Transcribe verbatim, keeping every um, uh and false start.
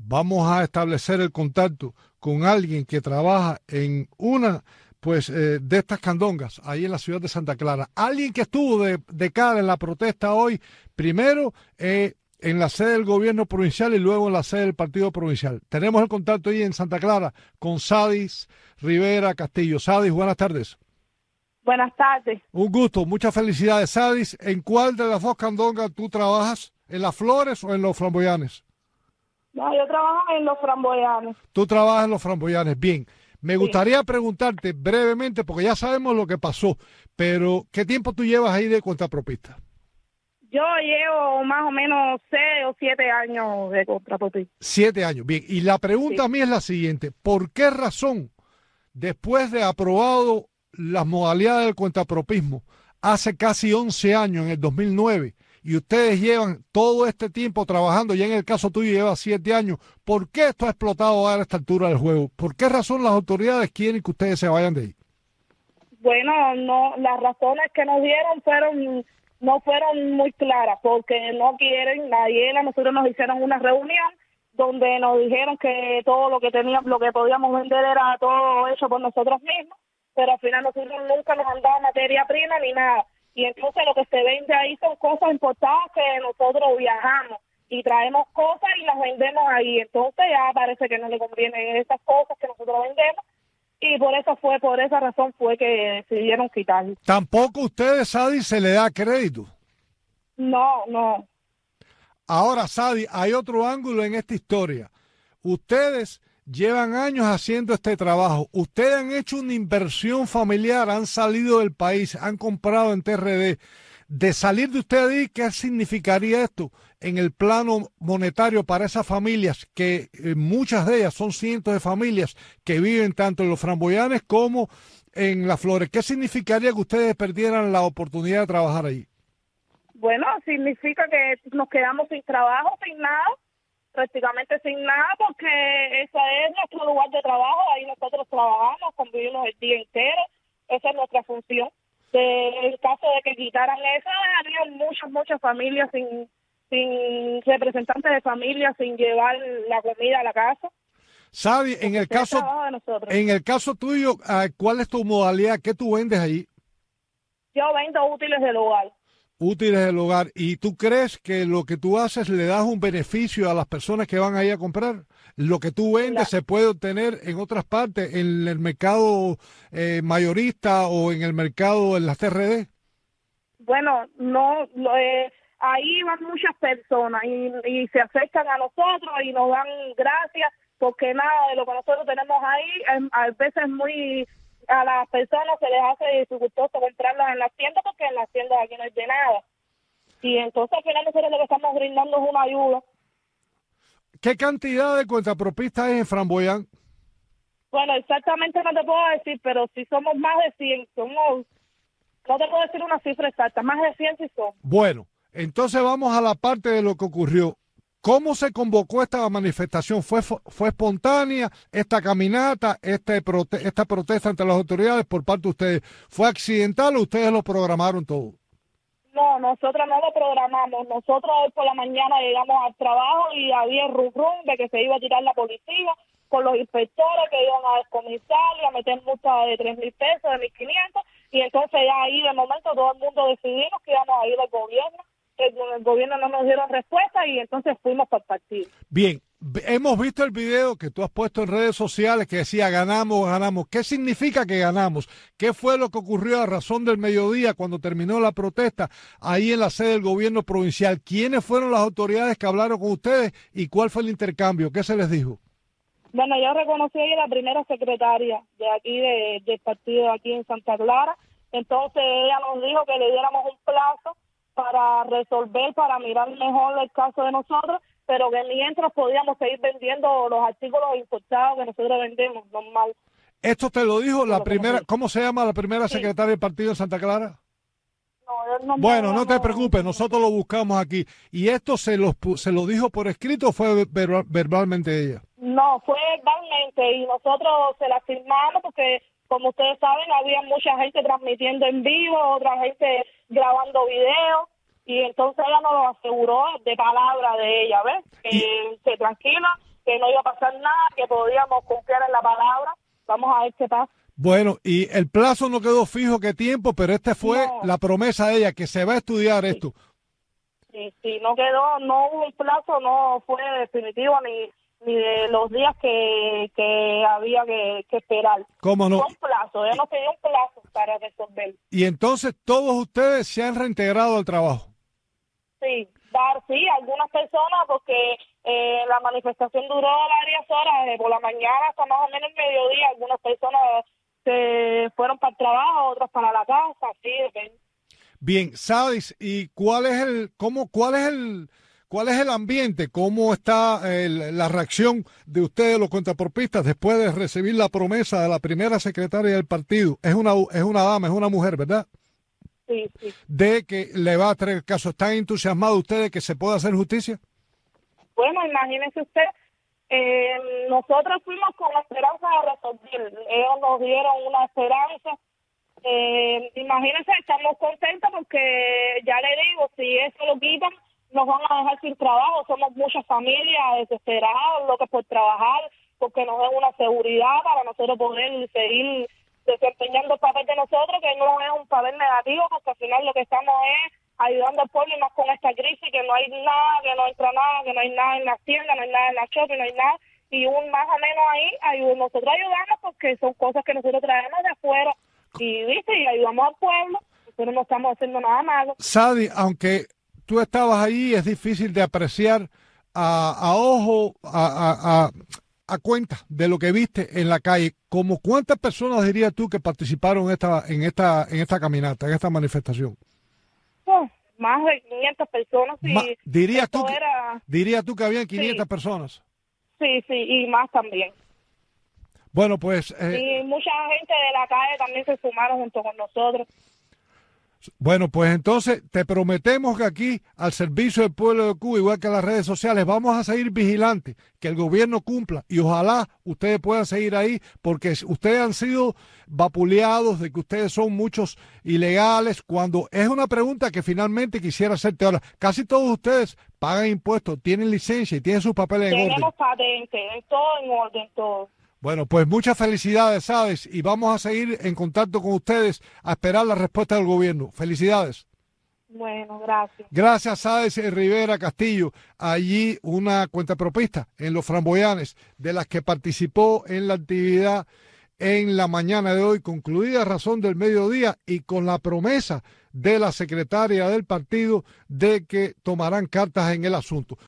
vamos a establecer el contacto con alguien que trabaja en una pues eh, de estas candongas ahí en la ciudad de Santa Clara. Alguien que estuvo de, de cara en la protesta hoy, primero eh, en la sede del gobierno provincial y luego en la sede del partido provincial. Tenemos el contacto ahí en Santa Clara con Sadis Rivera Castillo. Sadis, buenas tardes. Buenas tardes. Un gusto, muchas felicidades. Sadis, ¿en cuál de las dos candongas tú trabajas? ¿En las Flores o en los Framboyanes? No, yo trabajo en los Framboyanes. Tú trabajas en los Framboyanes, bien. Me gustaría preguntarte brevemente, porque ya sabemos lo que pasó, pero ¿qué tiempo tú llevas ahí de contrapropista? Yo llevo más o menos seis o siete años de contrapropista. Siete años, bien. Y la pregunta Sí. a mí es la siguiente. ¿Por qué razón, después de aprobado las modalidades del cuentapropismo hace casi once años, en el dos mil nueve, y ustedes llevan todo este tiempo trabajando, ya en el caso tuyo lleva siete años, ¿por qué esto ha explotado a esta altura del juego? ¿Por qué razón las autoridades quieren que ustedes se vayan de ahí? Bueno, no, las razones que nos dieron fueron no fueron muy claras, porque no quieren, ayer a nosotros nos hicieron una reunión donde nos dijeron que todo lo que teníamos, lo que podíamos vender era todo hecho por nosotros mismos, pero al final nosotros nunca nos han dado materia prima ni nada. Y entonces lo que se vende ahí son cosas importadas que nosotros viajamos y traemos cosas y las vendemos ahí. Entonces ya parece que no le conviene esas cosas que nosotros vendemos y por eso fue, por esa razón fue que decidieron quitarlo. Tampoco ustedes, Sadi, se le da crédito. No, no. Ahora, Sadi, hay otro ángulo en esta historia. Ustedes llevan años haciendo este trabajo. Ustedes han hecho una inversión familiar, han salido del país, han comprado en T R D. De salir de ustedes, ¿qué significaría esto en el plano monetario para esas familias, que eh, muchas de ellas son cientos de familias que viven tanto en los Framboyanes como en Las Flores? ¿Qué significaría que ustedes perdieran la oportunidad de trabajar ahí? Bueno, significa que nos quedamos sin trabajo, sin nada, prácticamente sin nada, porque ese es nuestro lugar de trabajo, ahí nosotros trabajamos, convivimos el día entero, esa es nuestra función. De, en caso de que quitaran eso, habría muchas, muchas familias sin, sin representantes de familias, sin llevar la comida a la casa. Sabi, en el caso, en el caso tuyo, ¿cuál es tu modalidad? ¿Qué tú vendes ahí? Yo vendo útiles del hogar. Útiles del hogar. ¿Y tú crees que lo que tú haces le das un beneficio a las personas que van ahí a comprar? Lo que tú vendes se puede obtener en otras partes, en el mercado eh, mayorista o en el mercado en las T R D. Bueno, no, lo, eh, ahí van muchas personas y, y se acercan a nosotros y nos dan gracias, porque nada de lo que nosotros tenemos ahí es, a veces muy, a las personas se les hace dificultoso comprarlas en las tiendas, porque en las tiendas aquí no hay de nada. Y entonces al final nosotros lo que estamos brindando es una ayuda. ¿Qué cantidad de cuentapropistas hay en Framboyán? Bueno, exactamente no te puedo decir, pero si somos más de cien, somos, no te puedo decir una cifra exacta, más de cien sí somos. Bueno, entonces vamos a la parte de lo que ocurrió. ¿Cómo se convocó esta manifestación? ¿Fue, fue espontánea esta caminata, este prote esta protesta ante las autoridades por parte de ustedes? ¿Fue accidental o ustedes lo programaron todo? No, nosotros no lo programamos. Nosotros hoy por la mañana llegamos al trabajo y había rum rum de que se iba a tirar la policía con los inspectores que iban a descomisar y a meter multa de tres mil pesos, de mil quinientos, y entonces ya ahí de momento todo el mundo decidimos que íbamos a ir al gobierno. El, el gobierno no nos dieron respuesta y entonces fuimos para el partido. Bien, hemos visto el video que tú has puesto en redes sociales que decía ganamos, ganamos. ¿Qué significa que ganamos? ¿Qué fue lo que ocurrió a razón del mediodía cuando terminó la protesta ahí en la sede del gobierno provincial? ¿Quiénes fueron las autoridades que hablaron con ustedes y cuál fue el intercambio? ¿Qué se les dijo? Bueno, yo reconocí a la primera secretaria de aquí, de, del partido aquí en Santa Clara. Entonces ella nos dijo que le diéramos un plazo para resolver, para mirar mejor el caso de nosotros, pero que mientras podíamos seguir vendiendo los artículos importados que nosotros vendemos, normal. ¿Esto te lo dijo la primera, cómo se llama la primera sí. secretaria del partido en Santa Clara? No, no, bueno, no, no te no, preocupes, nosotros lo buscamos aquí. ¿Y esto se lo, se lo dijo por escrito o fue verbal, verbalmente ella? No, fue verbalmente y nosotros se la firmamos porque, como ustedes saben, había mucha gente transmitiendo en vivo, otra gente grabando videos, y entonces ella nos lo aseguró de palabra de ella, ¿ves? Que y... se tranquila, que no iba a pasar nada, que podíamos confiar en la palabra. Vamos a ver qué pasa. Bueno, y el plazo no quedó fijo qué tiempo, pero esta fue No. la promesa de ella, que se va a estudiar Sí. esto. Sí, sí, no quedó, no hubo un plazo, no fue definitivo ni, ni de los días que, que había que, que esperar. ¿Cómo no? Fue un plazo, ella nos pidió un plazo para resolver. Y entonces todos ustedes se han reintegrado al trabajo. Sí, dar, sí, algunas personas, porque eh, la manifestación duró varias horas, desde por la mañana hasta más o menos el mediodía. Algunas personas se fueron para el trabajo, otras para la casa, sí, depende. Bien, Sadis, ¿y cuál es el, cómo, cuál es el, cuál es el ambiente? ¿Cómo está el- la reacción de ustedes, los cuentapropistas, después de recibir la promesa de la primera secretaria del partido? Es una, es una dama, es una mujer, ¿verdad? Sí, sí. De que le va a traer el caso. ¿Están entusiasmados ustedes de que se pueda hacer justicia? Bueno, imagínese usted, eh, nosotros fuimos con la esperanza de resolver. Ellos nos dieron una esperanza. Eh, imagínense, estamos contentos porque, ya le digo, si eso lo quitan, nos van a dejar sin trabajo. Somos muchas familias desesperadas, locas por trabajar, porque nos den una seguridad para nosotros poder seguir desempeñando el papel de nosotros, que no es un papel negativo, porque al final lo que estamos es ayudando al pueblo y más con esta crisis, que no hay nada, que no entra nada, que no hay nada en las tiendas, no hay nada en las shopping, no hay nada. Y un más o menos ahí, ayud- nosotros ayudamos porque son cosas que nosotros traemos de afuera. Y, ¿viste? Y ayudamos al pueblo. Nosotros no estamos haciendo nada malo. Sadi, aunque tú estabas ahí, es difícil de apreciar a, a ojo, a, a, a, a cuenta de lo que viste en la calle. ¿Cómo cuántas personas dirías tú que participaron en esta, en esta, en esta caminata, en esta manifestación? Oh, más de quinientas personas. Y Ma- ¿dirías, esto tú que, era, dirías tú que habían quinientas Sí. personas? sí, sí, y más también. Bueno, pues, eh, Y mucha gente de la calle también se sumaron junto con nosotros. bueno, pues entonces te prometemos que aquí, al servicio del pueblo de Cuba, igual que las redes sociales, vamos a seguir vigilantes, que el gobierno cumpla y ojalá ustedes puedan seguir ahí, porque ustedes han sido vapuleados de que ustedes son muchos ilegales, cuando es una pregunta que finalmente quisiera hacerte ahora. Casi todos ustedes pagan impuestos, tienen licencia y tienen sus papeles en orden. Tenemos patentes, en todo en orden, todo. Bueno, pues muchas felicidades, ¿sabes? Y vamos a seguir en contacto con ustedes a esperar la respuesta del gobierno. Felicidades. Bueno, gracias. Gracias, Sáez Rivera Castillo, allí una cuentapropista en Los Framboyanes, de las que participó en la actividad en la mañana de hoy, concluida razón del mediodía y con la promesa de la secretaria del partido de que tomarán cartas en el asunto.